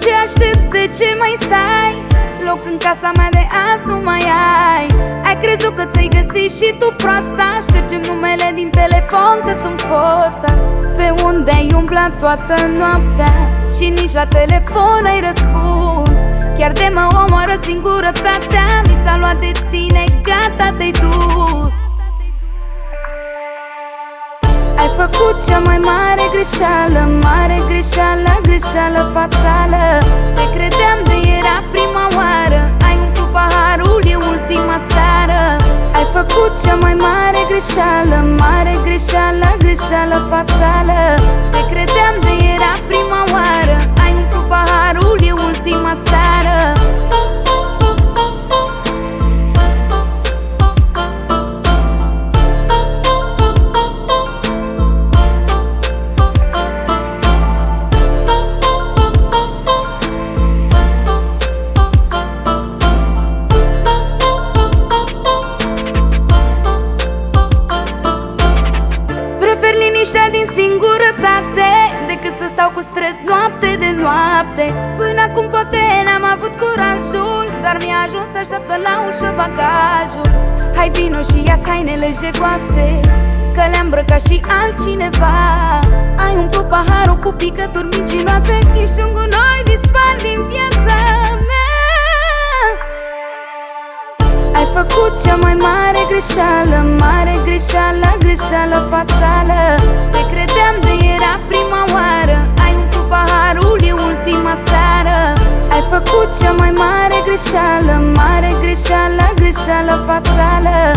ce aștepți? De ce mai stai? Loc în casa mea de azi nu mai ai. Ai crezut că ți-ai găsit și tu proasta. Ștergem numele din telefon că sunt fosta. Pe unde ai umblat toată noaptea și nici la telefon ai răspuns. Chiar de mă omoară singurătatea. Mi s-a luat de tine, gata, te-ai dus. Ai făcut cea mai mare greșeală, mare greșeală, greșeală fatală. Te credeam de era prima oară. Ai umplut paharul, e ultima seară. Ai făcut cea mai mare greșeală, mare greșeală, greșeală fatală. Te credeam de era prima oară. Ai umplut paharul, e ultima seară. Liniștea din singurătate decât să stau cu stres noapte de noapte. Până acum poate n-am avut curajul, dar mi-a ajuns să așteaptă la ușă bagajul. Hai vino și ia-ți hainele jegoase, că le-am îmbrăcat și altcineva. Ai umplut paharul cu picături mincinoase. Ești un gunoi, dispar din viața mea. Ai făcut cea mai mare greșeală, mare greșeală, greșeală fatală. Te credeam de era prima oară. Ai umplut paharul, e ultima seară. Ai făcut cea mai mare greșeală, mare greșeală, greșeală fatală.